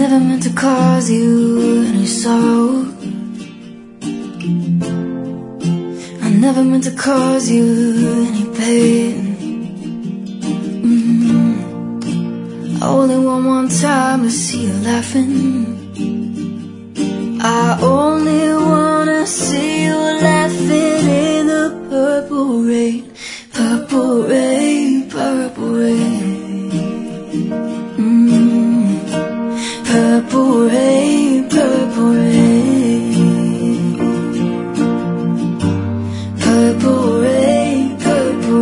never meant to cause you any sorrow. I never meant to cause you any pain. I only want one time to see you laughing. I only wanna see you laughing in the purple rain. Purple rain, purple rain. Purple rain, purple rain. Purple rain, purple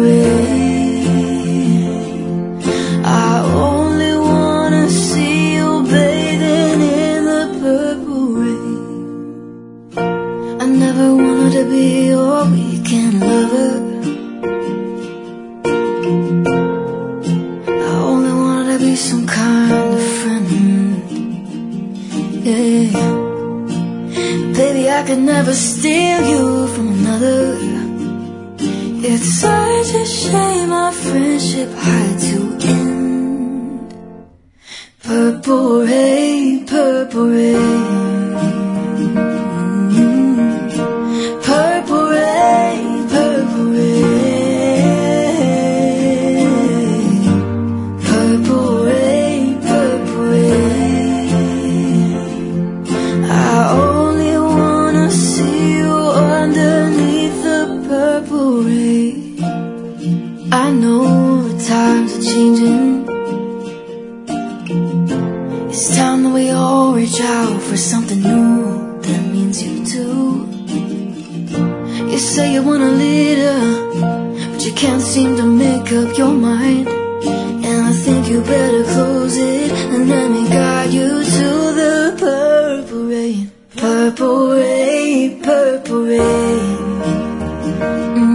rain. I only wanna see you bathing in the purple rain. I never wanted to be your weekend lover. I only wanted to be some kind of friend. Yeah. Baby, I could never steal you from another. It's such a shame our friendship had to end. Purple rain, purple rain. Purple rain, purple rain. Purple rain, purple rain. I only wanna see you underneath the purple rain. I know the times are changing. It's time that we all reach out for something new that means you too. You say you want a leader, but you can't seem to make up your mind. And I think you better close it and let me guide you to the purple rain. Purple rain, purple rain.